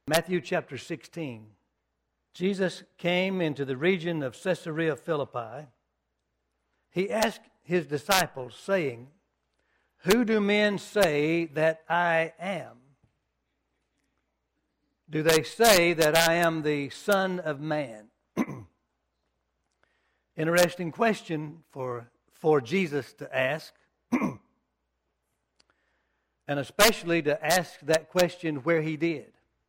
Matthew chapter 16. Jesus came into the region of Caesarea Philippi. He asked his disciples, saying, "Who do men say that I am? Do they say that I am the Son of Man?" Interesting question for Jesus to ask, and especially to ask that question where he did.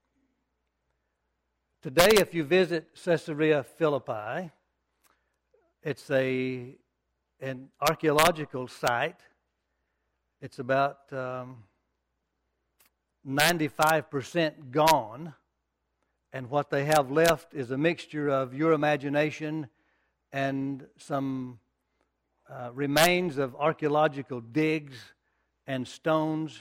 Today, if you visit Caesarea Philippi, it's an archaeological site. It's about 95% gone, and what they have left is a mixture of your imagination and some remains of archaeological digs and stones.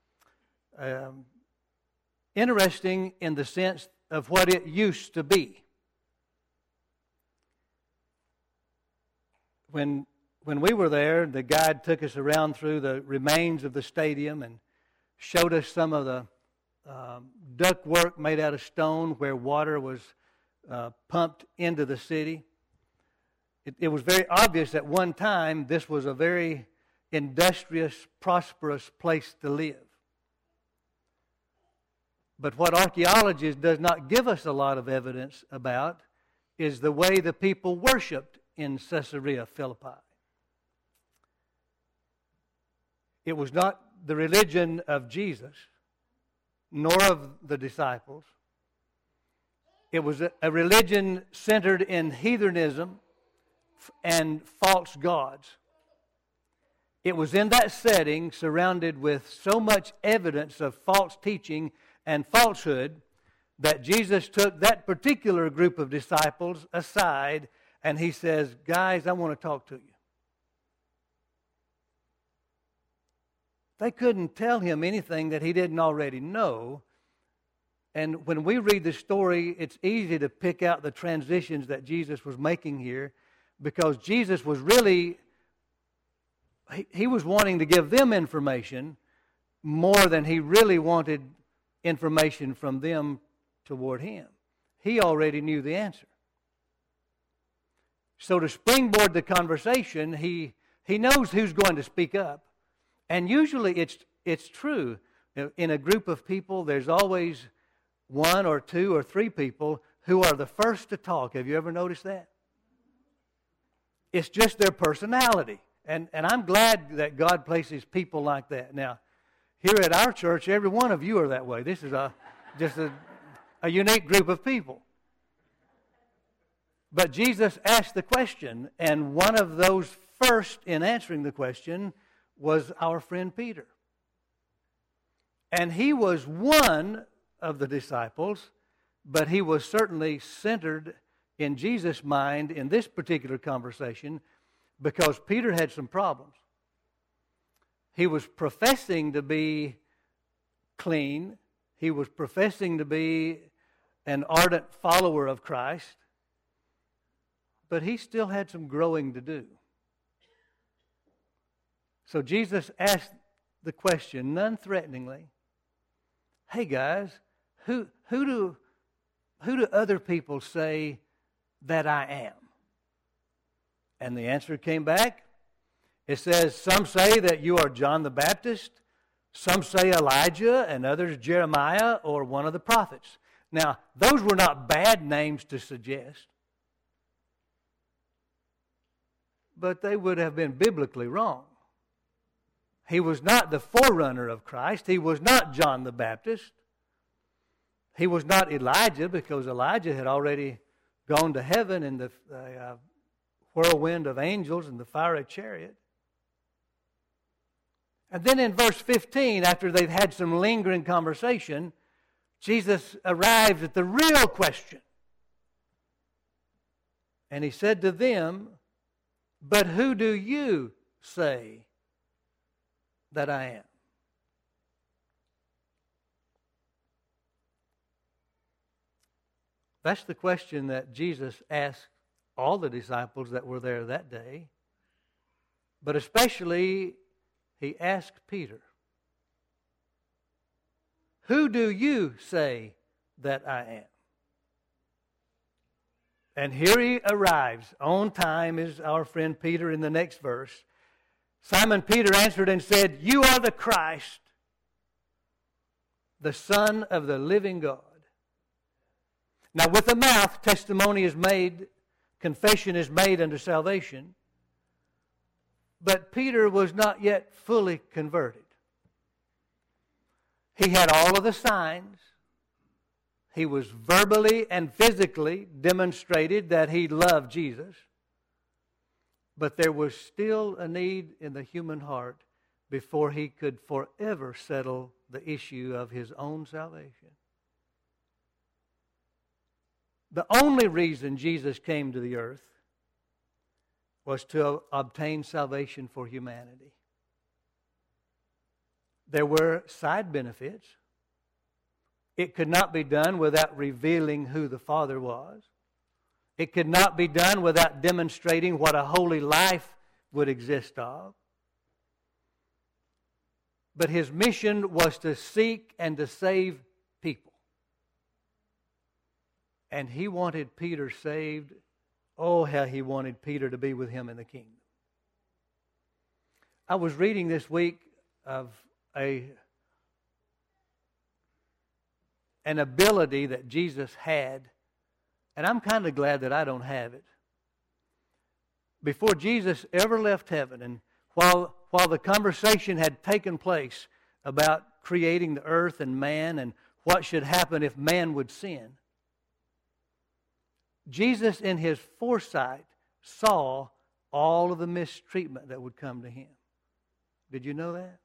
Interesting in the sense of what it used to be. When we were there, the guide took us around through the remains of the stadium and showed us some of the ductwork made out of stone where water was pumped into the city. It was very obvious at one time this was a very industrious, prosperous place to live. But what archaeology does not give us a lot of evidence about is the way the people worshipped in Caesarea Philippi. It was not the religion of Jesus, nor of the disciples. It was a religion centered in heathenism and false gods. It was in that setting, surrounded with so much evidence of false teaching and falsehood, that Jesus took that particular group of disciples aside and he says, "Guys, I want to talk to you." They couldn't tell him anything that he didn't already know. And when we read the story, it's easy to pick out the transitions that Jesus was making here, because Jesus was really, he was wanting to give them information more than he really wanted information from them toward him. He already knew the answer. So to springboard the conversation, he knows who's going to speak up. And usually it's true. In a group of people, there's always one or two or three people who are the first to talk. Have you ever noticed that? It's just their personality. And I'm glad that God places people like that. Now, here at our church, every one of you are that way. This is just a unique group of people. But Jesus asked the question, and one of those first in answering the question was our friend Peter. And he was one of the disciples, but he was certainly centered in Jesus' mind in this particular conversation because Peter had some problems. He was professing to be clean. He was professing to be an ardent follower of Christ. But he still had some growing to do. So Jesus asked the question, non-threateningly, "Hey guys, who do other people say that I am?" And the answer came back. It says, "Some say that you are John the Baptist, some say Elijah, and others Jeremiah or one of the prophets." Now, those were not bad names to suggest, but they would have been biblically wrong. He was not the forerunner of Christ. He was not John the Baptist. He was not Elijah, because Elijah had already gone to heaven in the whirlwind of angels and the fiery chariot. And then in verse 15, after they've had some lingering conversation, Jesus arrives at the real question. And he said to them, "But who do you say that I am?" That's the question that Jesus asked all the disciples that were there that day. But especially, he asked Peter, "Who do you say that I am. And here he arrives. On time is our friend Peter in the next verse. Simon Peter answered and said, "You are the Christ, the Son of the living God." Now with the mouth testimony is made, confession is made unto salvation. But Peter was not yet fully converted. He had all of the signs. He was verbally and physically demonstrated that he loved Jesus. But there was still a need in the human heart before he could forever settle the issue of his own salvation. The only reason Jesus came to the earth was to obtain salvation for humanity. There were side benefits. It could not be done without revealing who the Father was. It could not be done without demonstrating what a holy life would exist of. But his mission was to seek and to save people. And he wanted Peter saved. Oh, how he wanted Peter to be with him in the kingdom. I was reading this week of an ability that Jesus had, and I'm kind of glad that I don't have it. Before Jesus ever left heaven, and while the conversation had taken place about creating the earth and man and what should happen if man would sin, Jesus in his foresight saw all of the mistreatment that would come to him. Did you know that?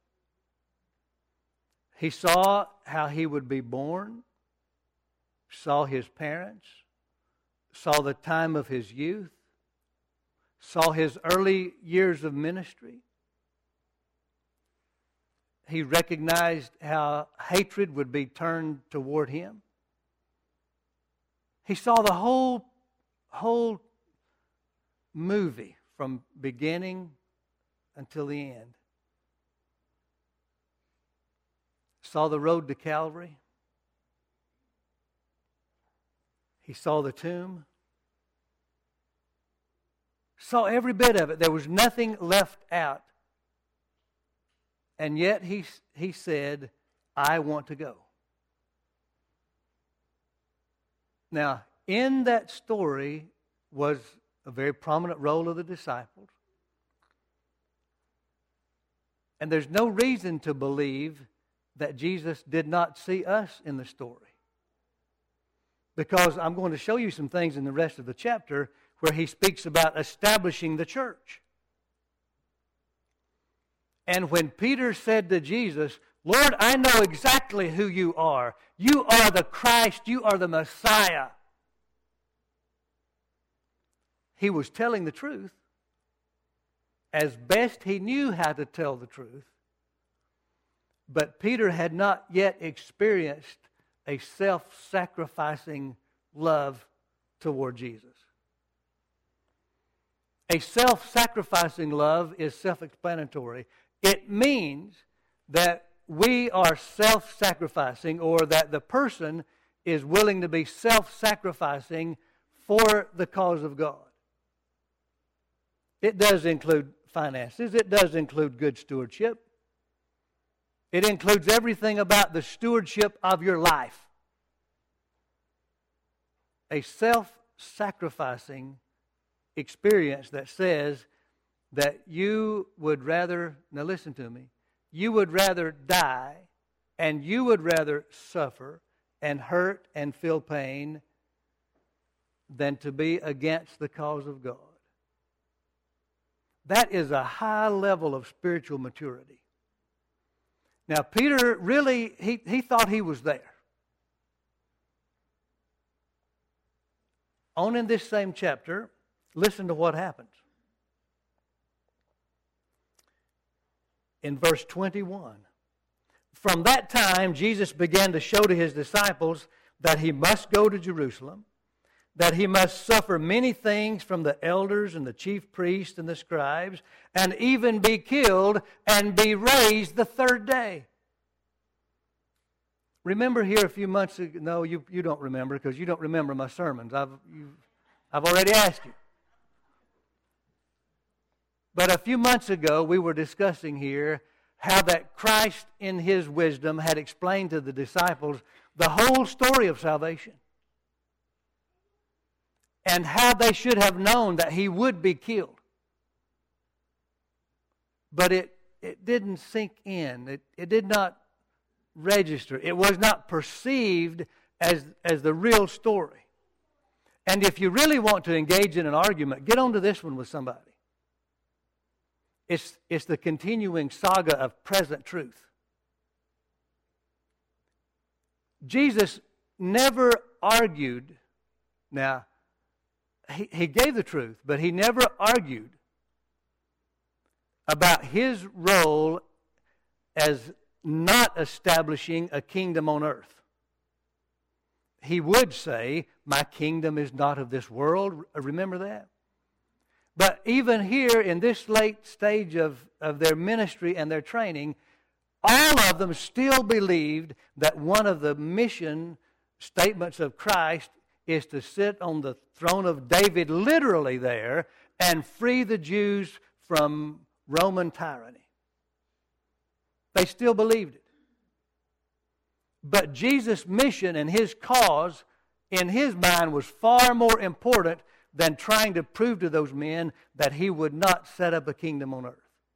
He saw how he would be born, saw his parents, saw the time of his youth, saw his early years of ministry. He recognized how hatred would be turned toward him. He saw the whole movie from beginning until the end. Saw the road to Calvary. He saw the tomb. Saw every bit of it. There was nothing left out. And yet he said, "I want to go." Now, in that story was a very prominent role of the disciples. And there's no reason to believe that Jesus did not see us in the story. Because I'm going to show you some things in the rest of the chapter where he speaks about establishing the church. And when Peter said to Jesus, "Lord, I know exactly who you are. You are the Christ. You are the Messiah." He was telling the truth as best he knew how to tell the truth. But Peter had not yet experienced a self-sacrificing love toward Jesus. A self-sacrificing love is self-explanatory. It means that we are self-sacrificing, or that the person is willing to be self-sacrificing for the cause of God. It does include finances. It does include good stewardship. It includes everything about the stewardship of your life. A self-sacrificing experience that says that you would rather, now listen to me, you would rather die and you would rather suffer and hurt and feel pain than to be against the cause of God. That is a high level of spiritual maturity. Now, Peter really, he thought he was there. On in this same chapter, listen to what happens. In verse 21, "From that time Jesus began to show to his disciples that he must go to Jerusalem, that he must suffer many things from the elders and the chief priests and the scribes, and even be killed and be raised the third day." Remember here a few months ago, no, you don't remember because you don't remember my sermons. I've already asked you. But a few months ago, we were discussing here how that Christ in His wisdom had explained to the disciples the whole story of salvation. And how they should have known that He would be killed. But it didn't sink in. It did not register. It was not perceived as the real story. And if you really want to engage in an argument, get onto this one with somebody. It's the continuing saga of present truth. Jesus never argued. Now, he gave the truth, but He never argued about His role as not establishing a kingdom on earth. He would say, my kingdom is not of this world. Remember that? But even here in this late stage of their ministry and their training, all of them still believed that one of the mission statements of Christ is to sit on the throne of David, literally there, and free the Jews from Roman tyranny. They still believed it. But Jesus' mission and His cause, in His mind, was far more important than trying to prove to those men that He would not set up a kingdom on earth.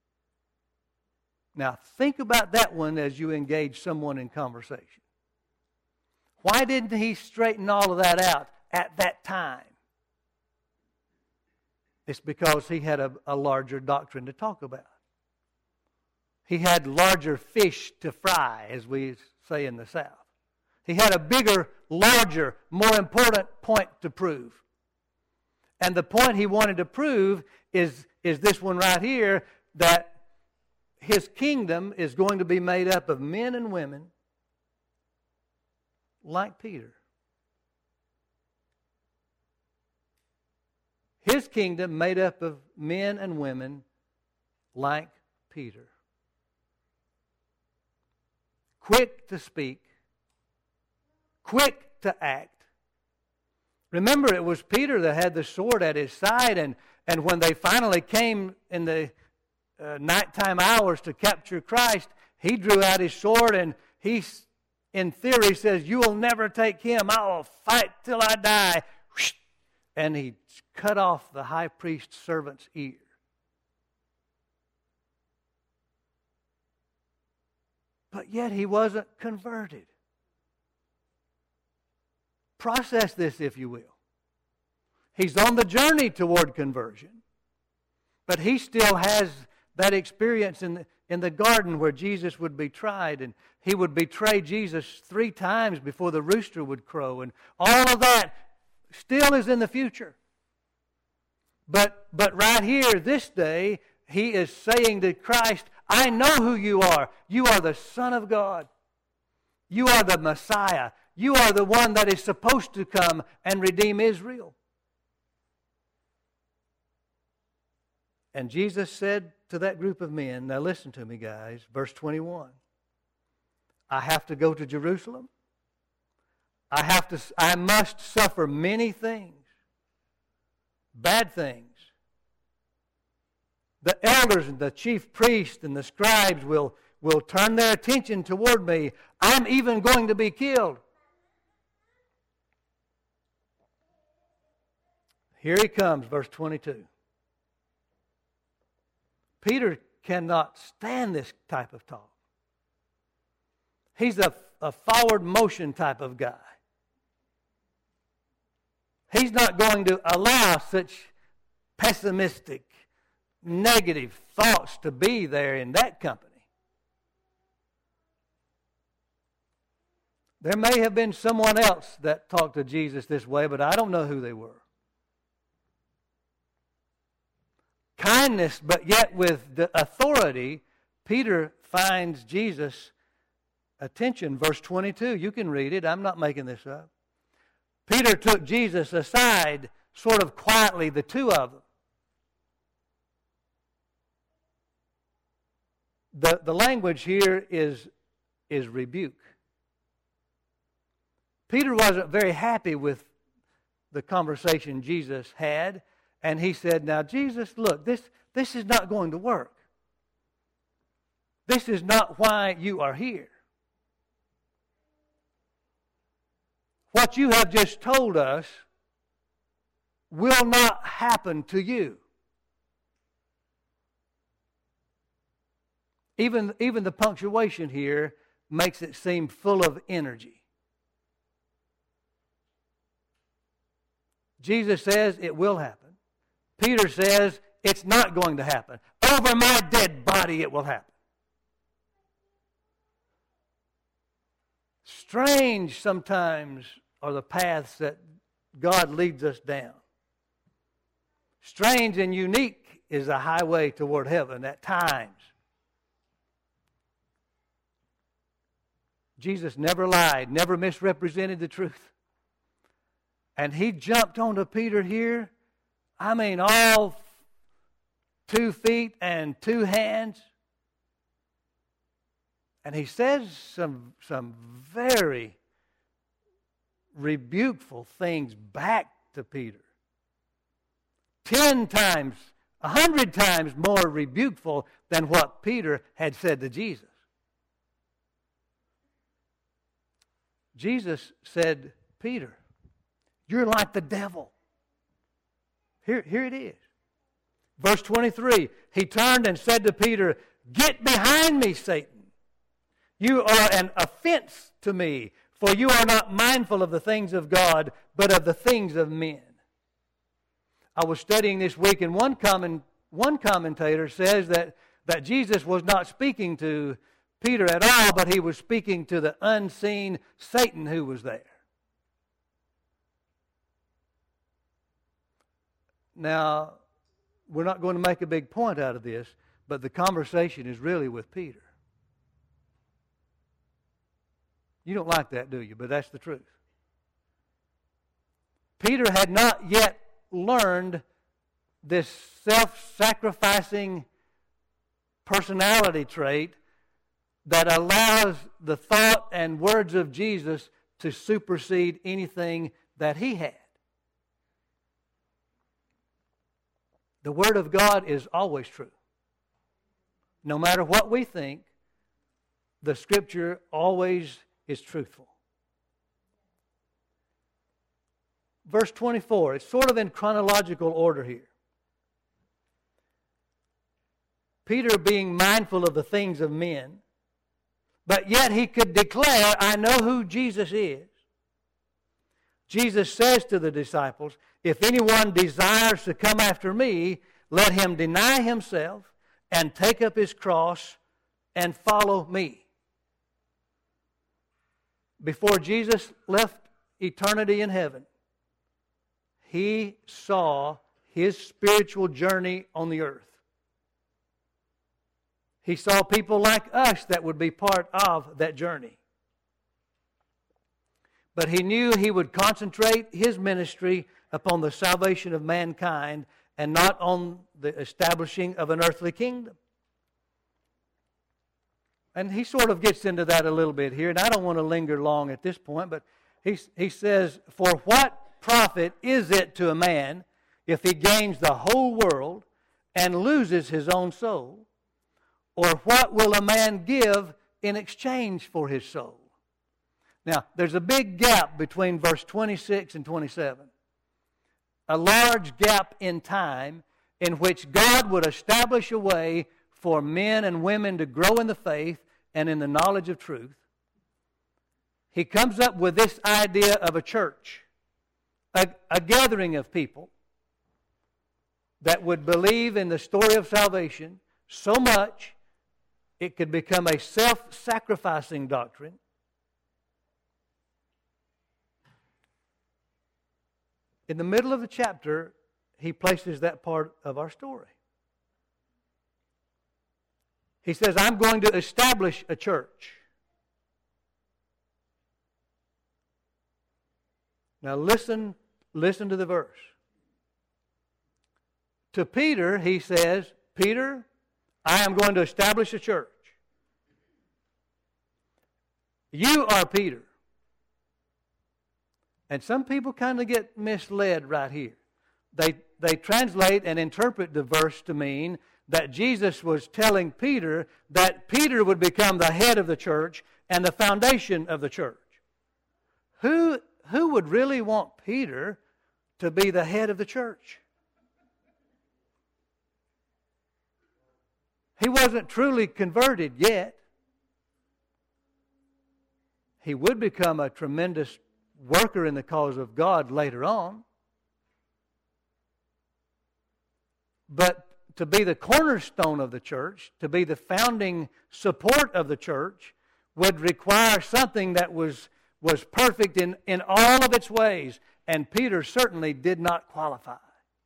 Now, think about that one as you engage someone in conversation. Why didn't He straighten all of that out at that time? It's because He had a larger doctrine to talk about. He had larger fish to fry, as we say in the South. He had a bigger, larger, more important point to prove. And the point He wanted to prove is this one right here, that His kingdom is going to be made up of men and women like Peter. His kingdom made up of men and women like Peter. Quick to speak, quick to act. Remember, it was Peter that had the sword at his side, and when they finally came in the nighttime hours to capture Christ, he drew out his sword, and he, in theory, says, "You will never take him. I will fight till I die." And he cut off the high priest's servant's ear. But yet he wasn't converted. Process this, if you will. He's on the journey toward conversion, but he still has that experience in the garden where Jesus would be tried, and he would betray Jesus 3 times before the rooster would crow, and all of that still is in the future. But right here, this day, he is saying to Christ, "I know who you are. You are the Son of God. You are the Messiah. You are the one that is supposed to come and redeem Israel." And Jesus said to that group of men, now listen to me, guys, verse 21. I have to go to Jerusalem. I must suffer many things, bad things. The elders and the chief priests and the scribes will turn their attention toward me. I'm even going to be killed. Here he comes, verse 22. Peter cannot stand this type of talk. He's a forward motion type of guy. He's not going to allow such pessimistic, negative thoughts to be there in that company. There may have been someone else that talked to Jesus this way, but I don't know who they were. Kindness, but yet with the authority, Peter finds Jesus' attention. Verse 22, you can read it. I'm not making this up. Peter took Jesus aside, sort of quietly, the two of them. The language here is rebuke. Peter wasn't very happy with the conversation Jesus had, and he said, now, Jesus, look, this is not going to work. This is not why you are here. What you have just told us will not happen to you. Even the punctuation here makes it seem full of energy. Jesus says it will happen. Peter says it's not going to happen. Over my dead body it will happen. Strange sometimes are the paths that God leads us down. Strange and unique is the highway toward heaven at times. Jesus never lied, never misrepresented the truth. And he jumped onto Peter here. I mean, all 2 feet and 2 hands. And he says some very rebukeful things back to Peter. 10 times, 100 times more rebukeful than what Peter had said to Jesus. Jesus said, Peter, you're like the devil. Here it is. Verse 23, he turned and said to Peter, get behind me, Satan. You are an offense to me, for you are not mindful of the things of God, but of the things of men. I was studying this week, and one commentator says that Jesus was not speaking to Peter at all, but he was speaking to the unseen Satan who was there. Now, we're not going to make a big point out of this, but the conversation is really with Peter. You don't like that, do you? But that's the truth. Peter had not yet learned this self-sacrificing personality trait that allows the thought and words of Jesus to supersede anything that he had. The Word of God is always true. No matter what we think, the Scripture always is truthful. Verse 24, it's sort of in chronological order here. Peter being mindful of the things of men, but yet he could declare, I know who Jesus is. Jesus says to the disciples, if anyone desires to come after me, let him deny himself and take up his cross and follow me. Before Jesus left eternity in heaven, he saw his spiritual journey on the earth. He saw people like us that would be part of that journey. But he knew he would concentrate his ministry upon the salvation of mankind and not on the establishing of an earthly kingdom. And he sort of gets into that a little bit here, and I don't want to linger long at this point, but he says, for what profit is it to a man if he gains the whole world and loses his own soul? Or what will a man give in exchange for his soul? Now, there's a big gap between verse 26 and 27. A large gap in time in which God would establish a way for men and women to grow in the faith and in the knowledge of truth. He comes up with this idea of a church, a gathering of people that would believe in the story of salvation so much it could become a self-sacrificing doctrine. In the middle of the chapter, he places that part of our story. He says, I'm going to establish a church. Now listen to the verse. To Peter, he says, Peter, I am going to establish a church. You are Peter. And some people kind of get misled right here. They translate and interpret the verse to mean that Jesus was telling Peter that Peter would become the head of the church and the foundation of the church. Who would really want Peter to be the head of the church? He wasn't truly converted yet. He would become a tremendous worker in the cause of God later on. But to be the cornerstone of the church, to be the founding support of the church, would require something that was perfect in all of its ways. And Peter certainly did not qualify.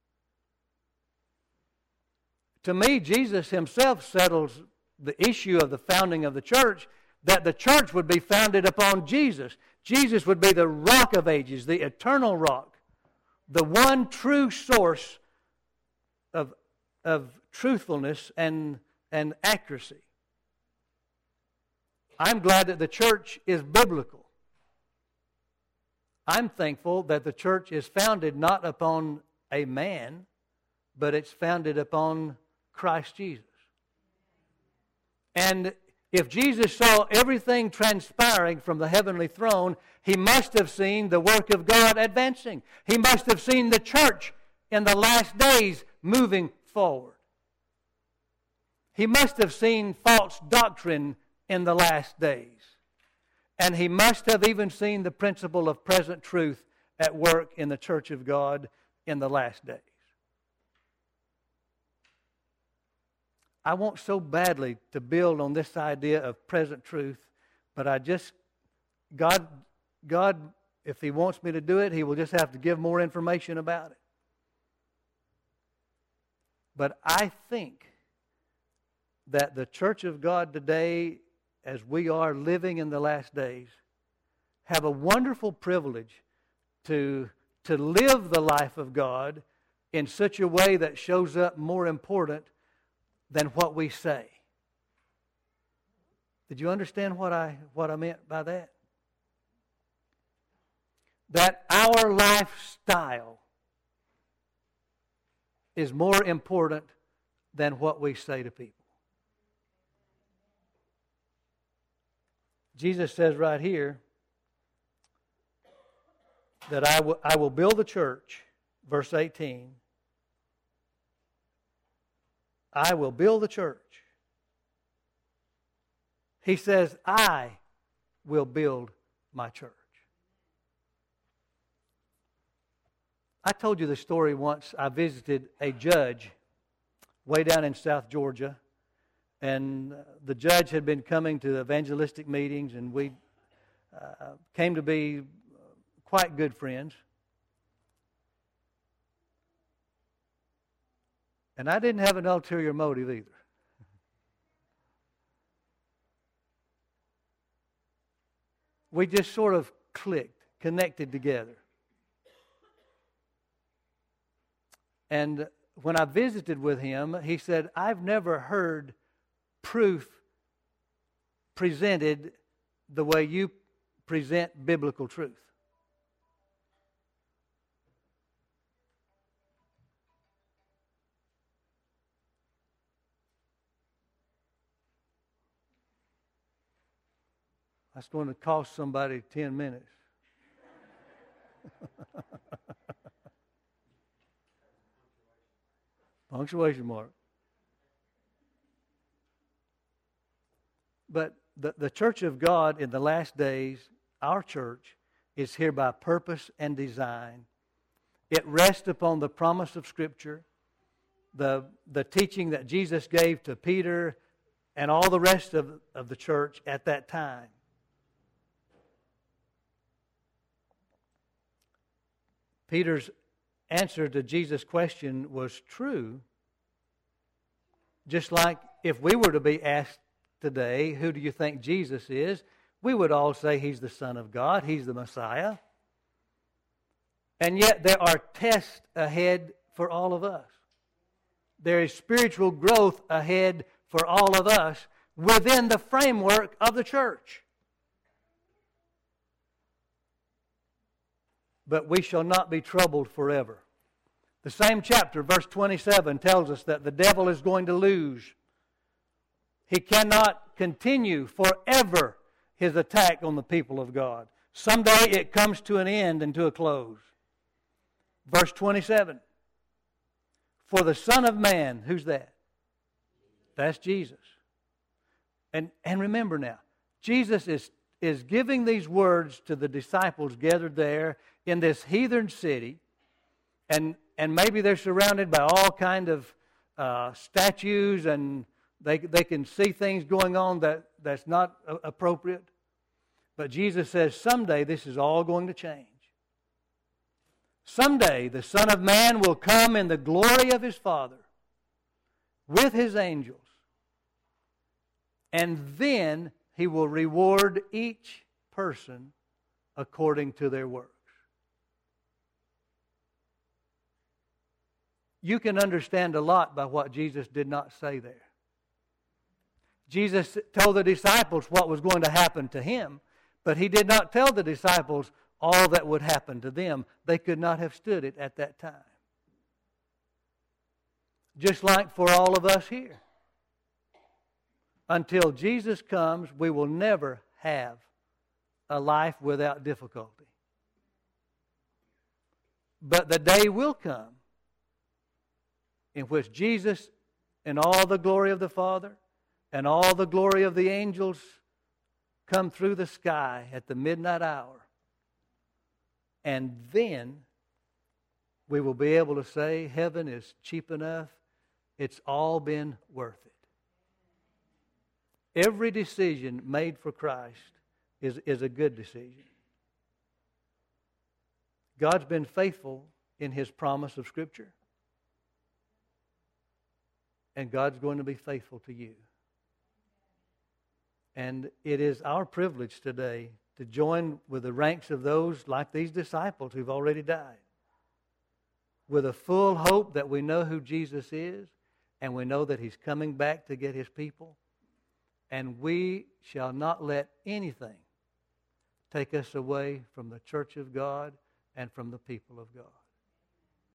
To me, Jesus himself settles the issue of the founding of the church, that the church would be founded upon Jesus. Jesus would be the rock of ages, the eternal rock, the one true source of truthfulness and accuracy. I'm glad that the church is biblical. I'm thankful that the church is founded not upon a man, but it's founded upon Christ Jesus. And if Jesus saw everything transpiring from the heavenly throne, He must have seen the work of God advancing. He must have seen the church in the last days moving forward. He must have seen false doctrine in the last days. And He must have even seen the principle of present truth at work in the church of God in the last days. I want so badly to build on this idea of present truth, but God, if He wants me to do it, He will just have to give more information about it. But I think that the church of God today, as we are living in the last days, have a wonderful privilege to live the life of God in such a way that shows up more important than what we say. Did you understand what I meant by that? That our lifestyle is more important than what we say to people. Jesus says right here that I will build the church, verse 18. I will build the church. He says, I will build my church. I told you the story once. I visited a judge way down in South Georgia. And the judge had been coming to evangelistic meetings, and we came to be quite good friends. And I didn't have an ulterior motive either. We just sort of clicked, connected together. And when I visited with him, he said, I've never heard proof presented the way you present biblical truth. That's going to cost somebody 10 minutes. Punctuation mark. But the church of God in the last days, our church, is here by purpose and design. It rests upon the promise of Scripture, the teaching that Jesus gave to Peter and all the rest of the church at that time. Peter's answer to Jesus' question was true, just like if we were to be asked today, who do you think Jesus is? We would all say He's the Son of God, He's the Messiah. And yet there are tests ahead for all of us. There is spiritual growth ahead for all of us within the framework of the church. but we shall not be troubled forever. The same chapter, verse 27, tells us that the devil is going to lose. He cannot continue forever his attack on the people of God. Someday it comes to an end and to a close. Verse 27. For the Son of Man, who's that? That's Jesus. And remember now, Jesus is giving these words to the disciples gathered there in this heathen city, and maybe they're surrounded by all kind of statues, and they can see things going on that's not appropriate. But Jesus says someday this is all going to change. Someday the Son of Man will come in the glory of His Father with His angels, and then He will reward each person according to their works. You can understand a lot by what Jesus did not say there. Jesus told the disciples what was going to happen to Him, but He did not tell the disciples all that would happen to them. They could not have stood it at that time. Just like for all of us here. Until Jesus comes, we will never have a life without difficulty. But the day will come in which Jesus, in all the glory of the Father and all the glory of the angels, come through the sky at the midnight hour. And then we will be able to say, heaven is cheap enough. It's all been worth it. Every decision made for Christ is a good decision. God's been faithful in His promise of Scripture. And God's going to be faithful to you. And it is our privilege today to join with the ranks of those like these disciples who've already died, with a full hope that we know who Jesus is, and we know that He's coming back to get His people. And we shall not let anything take us away from the church of God and from the people of God.